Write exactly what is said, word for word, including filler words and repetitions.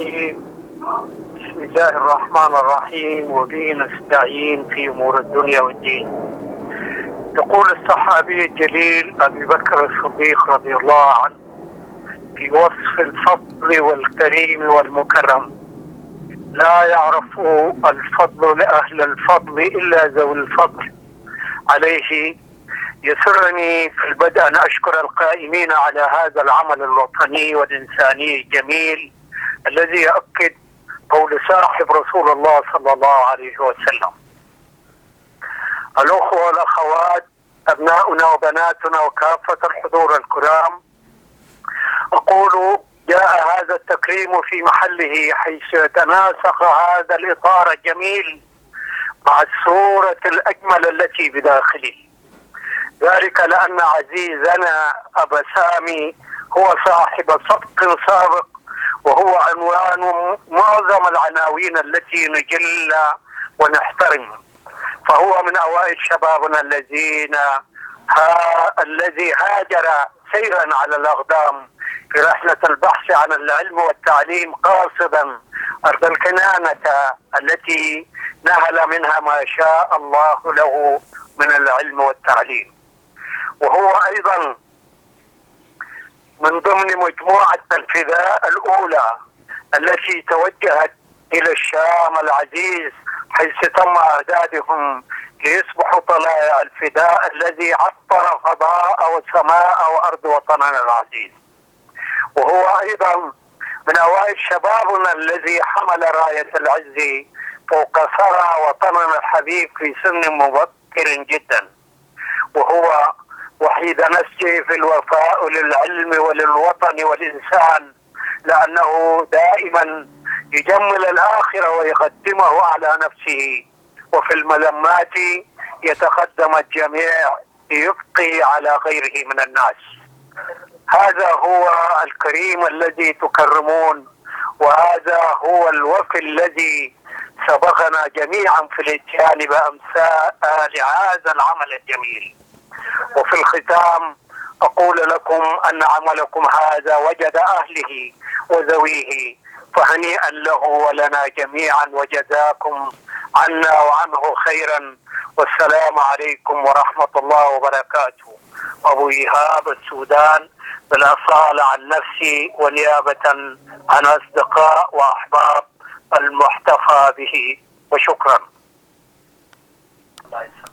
الرحيم. بسم الله الرحمن الرحيم، وبه نستعين في أمور الدنيا والدين. يقول الصحابي الجليل أبي بكر الصديق رضي الله عنه في وصف الفضل والكريم والمكرم: لا يعرف الفضل لأهل الفضل إلا ذوي الفضل. عليه يسرني في البدء أن أشكر القائمين على هذا العمل الوطني والإنساني الجميل الذي يؤكد قول صاحب رسول الله صلى الله عليه وسلم: الأخوة والأخوات، أبناؤنا وبناتنا وكافة الحضور الكرام، أقول جاء هذا التكريم في محله حيث يتناسق هذا الإطار الجميل مع الصورة الأجمل التي بداخله، ذلك لأن عزيزنا أبا سامي هو صاحب صدق سابق، وهو عنوان معظم العناوين التي نجل ونحترم، فهو من أوائل شبابنا الذين ها الذي هاجر سيرا على الأقدام في رحلة البحث عن العلم والتعليم، قاصدا أرض الكنانة التي نهل منها ما شاء الله له من العلم والتعليم. وهو أيضا من ضمن مجموعة الفداء الأولى التي توجهت إلى الشام العزيز، حيث تم إعدادهم ليصبحوا طلائع الفداء الذي عطر فضاء وسماء وأرض وطننا العزيز. وهو أيضا من أوائل شبابنا الذي حمل راية العز فوق ثرى وطننا الحبيب في سن مبكر جدا، وهو وحيد نفسه في الوفاء للعلم وللوطن والإنسان، لأنه دائما يجمل الآخرة ويقدمه على نفسه، وفي الملمات يتقدم الجميع ليبقي على غيره من الناس. هذا هو الكريم الذي تكرمون، وهذا هو الوفي الذي سبقنا جميعا في الاتيان بأمثال هذا العمل الجميل. وفي الختام أقول لكم أن عملكم هذا وجد أهله وذويه، فهنيئا له ولنا جميعا، وجزاكم عنا وعنه خيرا، والسلام عليكم ورحمة الله وبركاته. أبو إيهاب السودان، بالأصالة عن نفسي ونيابة عن أصدقاء وأحباب المحتفى به، وشكرا.